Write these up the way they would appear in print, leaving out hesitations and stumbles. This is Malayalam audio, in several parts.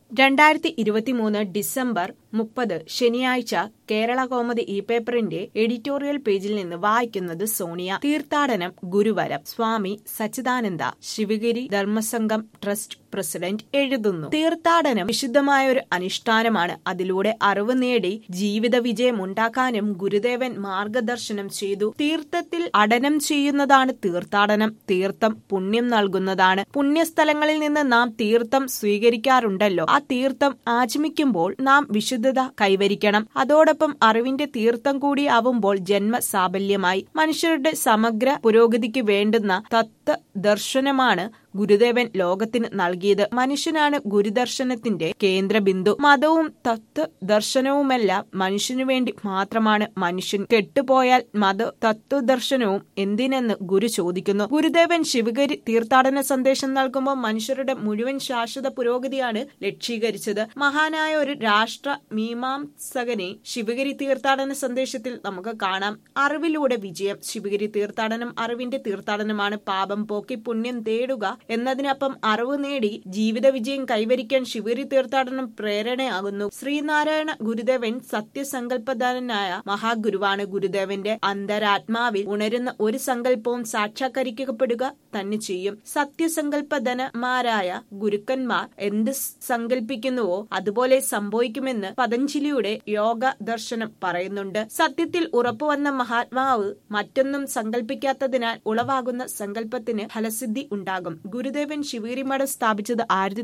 2023 ഡിസംബർ 30 ശനിയാഴ്ച കേരളകൗമുദി ഈ പേപ്പറിന്റെ എഡിറ്റോറിയൽ പേജിൽ നിന്ന് വായിക്കുന്നത് സോണിയ. തീർത്ഥാടനം ഗുരുവരം. സ്വാമി സച്ചിദാനന്ദ ശിവഗിരി ധർമ്മസംഘം ട്രസ്റ്റ് പ്രസിഡന്റ് എഴുതുന്നു. തീർത്ഥാടനം വിശുദ്ധമായൊരു അനുഷ്ഠാനമാണ്. അതിലൂടെ അറിവ് നേടി ജീവിത വിജയമുണ്ടാക്കാനും ഗുരുദേവൻ മാർഗദർശനം ചെയ്തു. തീർത്ഥത്തിൽ അടനം ചെയ്യുന്നതാണ് തീർത്ഥാടനം. തീർത്ഥം പുണ്യം നൽകുന്നതാണ്. പുണ്യസ്ഥലങ്ങളിൽ നിന്ന് നാം തീർത്ഥം സ്വീകരിക്കാറുണ്ടല്ലോ. ആ തീർത്ഥം ആചമിക്കുമ്പോൾ നാം വിശുദ്ധത കൈവരിക്കണം. അതോടൊപ്പം അറിവിന്റെ തീർത്ഥം കൂടി ആവുമ്പോൾ ജന്മ സാഫല്യമായി. മനുഷ്യരുടെ സമഗ്ര പുരോഗതിക്ക് വേണ്ടുന്ന തത്വദർശനമാണ് ഗുരുദേവൻ ലോകത്തിന് നൽകിയത്. മനുഷ്യനാണ് ഗുരുദർശനത്തിന്റെ കേന്ദ്രബിന്ദു. മതവും തത്വദർശനവുമെല്ലാം മനുഷ്യനു വേണ്ടി മാത്രമാണ്. മനുഷ്യൻ കെട്ടുപോയാൽ തത്വദർശനവും എന്തിനെന്ന് ഗുരു ചോദിക്കുന്നു. ഗുരുദേവൻ ശിവഗിരി തീർത്ഥാടന സന്ദേശം നൽകുമ്പോൾ മനുഷ്യരുടെ മുഴുവൻ ശാശ്വത പുരോഗതിയാണ് ലക്ഷീകരിച്ചത്. മഹാനായ ഒരു രാഷ്ട്ര മീമാംസകനെ ശിവഗിരി തീർത്ഥാടന സന്ദേശത്തിൽ നമുക്ക് കാണാം. അറിവിലൂടെ വിജയം. ശിവഗിരി തീർത്ഥാടനം അറിവിന്റെ തീർത്ഥാടനമാണ്. പാപം പോക്കി പുണ്യം തേടുക എന്നതിനൊപ്പം അറിവ് നേടി ജീവിത വിജയം കൈവരിക്കാൻ ശിവഗിരി തീർത്ഥാടനം പ്രേരണയാകുന്നു. ശ്രീനാരായണ ഗുരുദേവൻ സത്യസങ്കല്പധനായ മഹാഗുരുവാണ്. ഗുരുദേവന്റെ അന്തരാത്മാവിൽ ഉണരുന്ന ഒരു സങ്കല്പവും സാക്ഷാത്കരിക്കപ്പെടുക തന്നെ ചെയ്യും. സത്യസങ്കല്പധനന്മാരായ ഗുരുക്കന്മാർ എന്ത് സങ്കല്പിക്കുന്നുവോ അതുപോലെ സംഭവിക്കുമെന്ന് പതഞ്ജലിയുടെ യോഗ ദർശനം പറയുന്നുണ്ട്. സത്യത്തിൽ ഉറപ്പുവന്ന മഹാത്മാവ് മറ്റൊന്നും സങ്കല്പിക്കാത്തതിനാൽ ഉളവാകുന്ന സങ്കല്പത്തിന് ഫലസിദ്ധി ഉണ്ടാകും. ഗുരുദേവൻ ശിവഗിരി മഠം സ്ഥാപിച്ചത്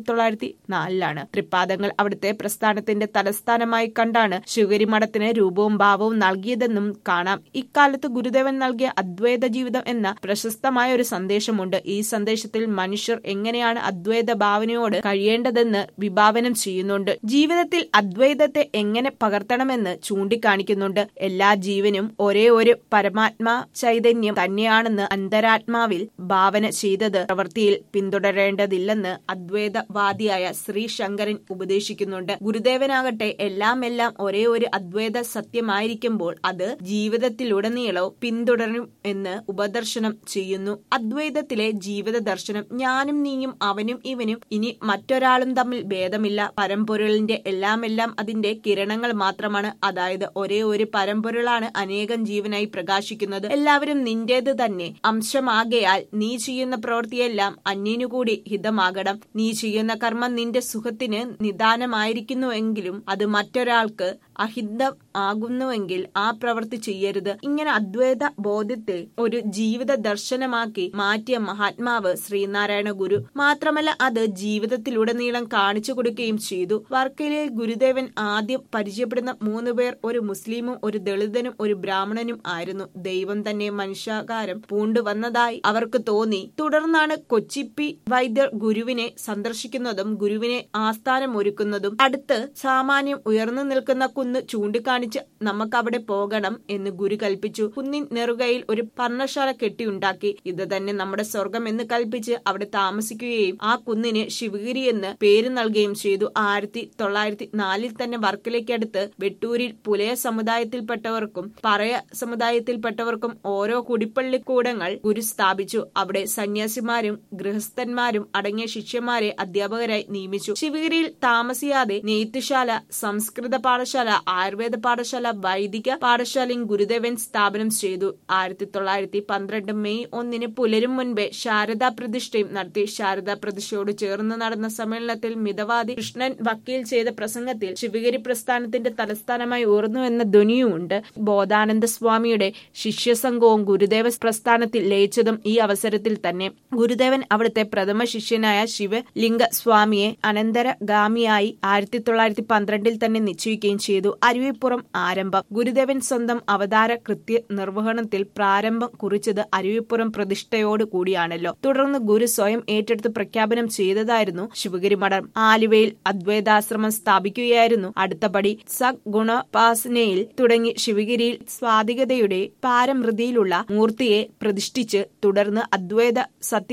1904 തൃപ്പാദങ്ങൾ അവിടുത്തെ പ്രസ്ഥാനത്തിന്റെ തലസ്ഥാനമായി കണ്ടാണ് ശിവഗിരി മഠത്തിന് രൂപവും ഭാവവും നൽകിയതെന്നും കാണാം. ഇക്കാലത്ത് ഗുരുദേവൻ നൽകിയ അദ്വൈത ജീവിതം എന്ന പ്രശസ്തമായ ഒരു സന്ദേശമുണ്ട്. ഈ സന്ദേശത്തിൽ മനുഷ്യർ എങ്ങനെയാണ് അദ്വൈത ഭാവനയോട് കഴിയേണ്ടതെന്ന് വിഭാവനം ചെയ്യുന്നുണ്ട്. ജീവിതത്തിൽ അദ്വൈതത്തെ എങ്ങനെ പകർത്തണമെന്ന് ചൂണ്ടിക്കാണിക്കുന്നുണ്ട്. എല്ലാ ജീവനും ഒരേ ഒരു പരമാത്മാ ചൈതന്യം തന്നെയാണെന്ന് അന്തരാത്മാവിൽ ഭാവന ചെയ്തത് പ്രവൃത്തിയിൽ പിന്തുടരേണ്ടതില്ലെന്ന് അദ്വൈതവാദിയായ ശ്രീ ശങ്കരൻ ഉപദേശിക്കുന്നുണ്ട്. ഗുരുദേവനാകട്ടെ എല്ലാം ഒരേ ഒരു അദ്വൈത സത്യമായിരിക്കുമ്പോൾ അത് ജീവിതത്തിലുടനീളവും പിന്തുടരും എന്ന് ഉപദർശനം ചെയ്യുന്നു. അദ്വൈതത്തിലെ ജീവിത ദർശനം ഞാനും നീയും അവനും ഇവനും ഇനി മറ്റൊരാളും തമ്മിൽ ഭേദമില്ല. പരമ്പൊരുളിന്റെ എല്ലാം അതിന്റെ കിരണങ്ങൾ മാത്രമാണ്. അതായത് ഒരേ ഒരു പരമ്പൊരുളാണ് അനേകം ജീവനായി പ്രകാശിക്കുന്നത്. എല്ലാവരും നിന്റേത് തന്നെ അംശമാകയാൽ നീ ചെയ്യുന്ന പ്രവൃത്തിയെല്ലാം അന്യനുകൂടി ഹിതമാകണം. നീ ചെയ്യുന്ന കർമ്മം നിന്റെ സുഖത്തിന് നിദാനമായിരിക്കുന്നുവെങ്കിലും അത് മറ്റൊരാൾക്ക് അഹിതം ആകുന്നുവെങ്കിൽ ആ പ്രവൃത്തി ചെയ്യരുത്. ഇങ്ങനെ അദ്വൈത ബോധത്തെ ഒരു ജീവിത ദർശനമാക്കി മാറ്റിയ മഹാത്മാവ് ശ്രീനാരായണ ഗുരു. മാത്രമല്ല അത് ജീവിതത്തിലുടനീളം കാണിച്ചു കൊടുക്കുകയും ചെയ്തു. വർക്കലയിൽ ഗുരുദേവൻ ആദ്യം പരിചയപ്പെടുന്ന 3 പേർ ഒരു മുസ്ലിമും ഒരു ദളിതനും ഒരു ബ്രാഹ്മണനും ആയിരുന്നു. ദൈവം തന്നെ മനുഷ്യാകാരം പൂണ്ടുവന്നതായി അവർക്ക് തോന്നി. തുടർന്നാണ് കൊച്ചിപ്പി വൈദ്യർ ഗുരുവിനെ സന്ദർശിക്കുന്നതും ഗുരുവിനെ ആസ്ഥാനം ഒരുക്കുന്നതും. അടുത്ത് സാമാന്യം ഉയർന്നു നിൽക്കുന്ന കുന്ന് ചൂണ്ടിക്കാണിച്ച് നമുക്കവിടെ പോകണം എന്ന് ഗുരു കൽപ്പിച്ചു. കുന്നിൻ നെറുകയിൽ ഒരു പർണശാല കെട്ടിയുണ്ടാക്കി. ഇത് തന്നെ നമ്മുടെ സ്വർഗം എന്ന് കൽപ്പിച്ച് അവിടെ താമസിക്കുകയും ആ കുന്നിന് ശിവഗിരി എന്ന് പേര് നൽകുകയും ചെയ്തു. 1904 തന്നെ വർക്കലയ്ക്കടുത്ത് വെട്ടൂരിൽ പുലയ സമുദായത്തിൽപ്പെട്ടവർക്കും പറയ സമുദായത്തിൽപ്പെട്ടവർക്കും ഓരോ കുടിപ്പള്ളിക്കൂടങ്ങൾ ഗുരു സ്ഥാപിച്ചു. അവിടെ സന്യാസിമാരും ഗൃഹസ്ഥന്മാരും അടങ്ങിയ ശിഷ്യന്മാരെ അധ്യാപകരായി നിയമിച്ചു. ശിവഗിരിയിൽ താമസിയാതെ നെയ്ത്തുശാല, സംസ്കൃത പാഠശാല, ആയുർവേദ പാഠശാല, വൈദിക പാഠശാലയും ഗുരുദേവൻ സ്ഥാപനം ചെയ്തു. 1912 മെയ് 1 പുലരും മുൻപേ ശാരദാ പ്രതിഷ്ഠയും നടത്തി. ശാരദാ പ്രതിഷ്ഠയോട് ചേർന്ന് നടന്ന സമ്മേളനത്തിൽ മിതവാദി കൃഷ്ണൻ വക്കീൽ ചെയ്ത പ്രസംഗത്തിൽ ശിവഗിരി പ്രസ്ഥാനത്തിന്റെ തലസ്ഥാനമായി ഉയർന്നുവെന്ന ധ്വനിയുമുണ്ട്. ബോധാനന്ദ സ്വാമിയുടെ ശിഷ്യസംഘവും ഗുരുദേവ പ്രസ്ഥാനത്തിൽ ലയിച്ചതും ഈ അവസരത്തിൽ തന്നെ. ഗുരുദേവൻ അവിടുത്തെ പ്രഥമ ശിഷ്യനായ ശിവലിംഗ സ്വാമിയെ അനന്തരഗാമിയായി 1912 തന്നെ നിശ്ചയിക്കുകയും ചെയ്തു. അരുവിപ്പുറം ആരംഭം. ഗുരുദേവൻ സ്വന്തം അവതാര കൃത്യ നിർവഹണത്തിൽ പ്രാരംഭം കുറിച്ചത് അരുവിപ്പുറം പ്രതിഷ്ഠയോട് കൂടിയാണല്ലോ. തുടർന്ന് ഗുരു സ്വയം ഏറ്റെടുത്ത് പ്രഖ്യാപനം ചെയ്തതായിരുന്നു ശിവഗിരി മഠം. ആലുവയിൽ അദ്വൈതാശ്രമം സ്ഥാപിക്കുകയായിരുന്നു അടുത്തപടി. സഗുണോപാസനയിൽ തുടങ്ങി ശിവഗിരിയിൽ സ്വാതികതയുടെ പാരമൃതിയിലുള്ള മൂർത്തിയെ പ്രതിഷ്ഠിച്ച് തുടർന്ന് അദ്വൈത സത്യത്തിലേക്ക്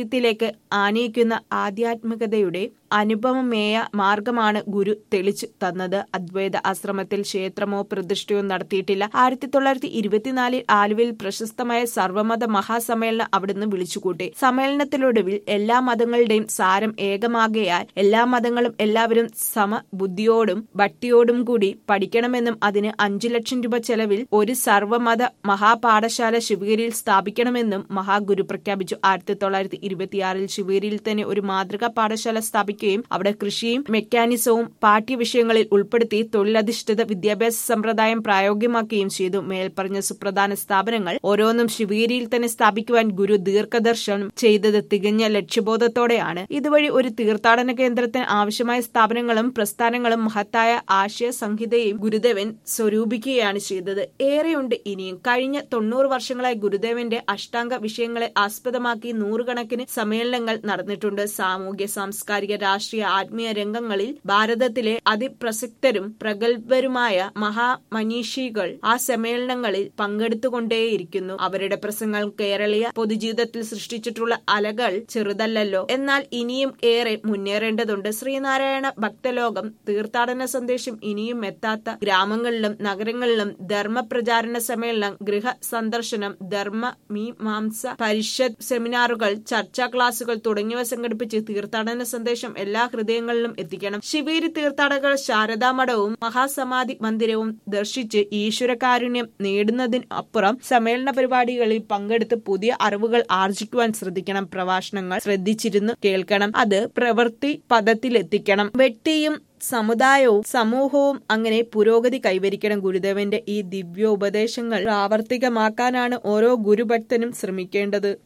ആനയിക്കുന്ന ആധ്യാത്മികതയുടെ അനുപമമേയ മാർഗമാണ് ഗുരു തെളിച്ചു തന്നത്. അദ്വൈത ആശ്രമത്തിൽ ക്ഷേത്രമോ പ്രതിഷ്ഠയോ നടത്തിയിട്ടില്ല. 1924 ആലുവയിൽ പ്രശസ്തമായ സർവമത മഹാസമ്മേളനം അവിടുന്ന് വിളിച്ചുകൂട്ടി. സമ്മേളനത്തിലൊടുവിൽ എല്ലാ മതങ്ങളുടെയും സാരം ഏകമാകയാൽ എല്ലാ മതങ്ങളും എല്ലാവരും സമബുദ്ധിയോടും ഭക്തിയോടും കൂടി പഠിക്കണമെന്നും അതിന് 5 ലക്ഷം രൂപ ചെലവിൽ ഒരു സർവമത മഹാപാഠശാല ശിവഗിരിയിൽ സ്ഥാപിക്കണമെന്നും മഹാഗുരു പ്രഖ്യാപിച്ചു. 1926 ശിവഗിരിയിൽ തന്നെ ഒരു മാതൃകാ പാഠശാല സ്ഥാപിക്കുകയും അവിടെ കൃഷിയും മെക്കാനിസവും പാഠ്യവിഷയങ്ങളിൽ ഉൾപ്പെടുത്തി തൊഴിലധിഷ്ഠിത വിദ്യാഭ്യാസ സമ്പ്രദായം പ്രായോഗികമാക്കുകയും ചെയ്തു. മേൽപ്പറഞ്ഞ സുപ്രധാന സ്ഥാപനങ്ങൾ ഓരോന്നും ശിവഗിരിയിൽ തന്നെ സ്ഥാപിക്കുവാൻ ഗുരു ദീർഘദർശനം ചെയ്തത് തികഞ്ഞ ലക്ഷ്യബോധത്തോടെയാണ്. ഇതുവഴി ഒരു തീർത്ഥാടന കേന്ദ്രത്തിന് ആവശ്യമായ സ്ഥാപനങ്ങളും പ്രസ്ഥാനങ്ങളും മഹത്തായ ആശയ സംഹിതയും ഗുരുദേവൻ സ്വരൂപിക്കുകയാണ് ചെയ്തത്. ഏറെയുണ്ട് ഇനിയും. കഴിഞ്ഞ 90 വർഷങ്ങളായി ഗുരുദേവന്റെ അഷ്ടാംഗ വിഷയങ്ങളെ ആസ്പദമാക്കി നൂറുകണക്കിന് സമ്മേളനങ്ങൾ നടന്നിട്ടുണ്ട്. സാമൂഹ്യ സാംസ്കാരിക രാഷ്ട്രീയ ആത്മീയ രംഗങ്ങളിൽ ഭാരതത്തിലെ അതിപ്രസക്തരും പ്രഗത്ഭരുമായ മഹാമനീഷികൾ ആ സമ്മേളനങ്ങളിൽ പങ്കെടുത്തുകൊണ്ടേയിരിക്കുന്നു. അവരുടെ പ്രസംഗങ്ങൾ കേരളീയ പൊതുജീവിതത്തിൽ സൃഷ്ടിച്ചിട്ടുള്ള അലകൾ ചെറുതല്ലല്ലോ. എന്നാൽ ഇനിയും ഏറെ മുന്നേറേണ്ടതുണ്ട്. ശ്രീനാരായണ ഭക്തലോകം തീർത്ഥാടന സന്ദേശം ഇനിയും എത്താത്ത ഗ്രാമങ്ങളിലും നഗരങ്ങളിലും ധർമ്മപ്രചാരണ സമ്മേളനം, ഗൃഹ സന്ദർശനം, ധർമ്മ മീമാംസ പരിഷത്ത് സെമിനാറുകൾ, ചർച്ചാ ക്ലാസുകൾ തുടങ്ങിയവ സംഘടിപ്പിച്ച് തീർത്ഥാടന സന്ദേശം എല്ലാ ഹൃദയങ്ങളിലും എത്തിക്കണം. ശിവഗിരി തീർത്ഥാടകർ ശാരദാമഠവും മഹാസമാധി മന്ദിരവും ദർശിച്ച് ഈശ്വരകാരുണ്യം നേടുന്നതിന് അപ്പുറം സമ്മേളന പരിപാടികളിൽ പങ്കെടുത്ത് പുതിയ അറിവുകൾ ആർജിക്കുവാൻ ശ്രദ്ധിക്കണം. പ്രഭാഷണങ്ങൾ ശ്രദ്ധിച്ചിരുന്നു കേൾക്കണം. അത് പ്രവൃത്തി പദത്തിലെത്തിക്കണം. വ്യക്തിയും സമുദായവും സമൂഹവും അങ്ങനെ പുരോഗതി കൈവരിക്കണം. ഗുരുദേവന്റെ ഈ ദിവ്യോപദേശങ്ങൾ പ്രാവർത്തികമാക്കാനാണ് ഓരോ ഗുരുഭക്തനും ശ്രമിക്കേണ്ടത്.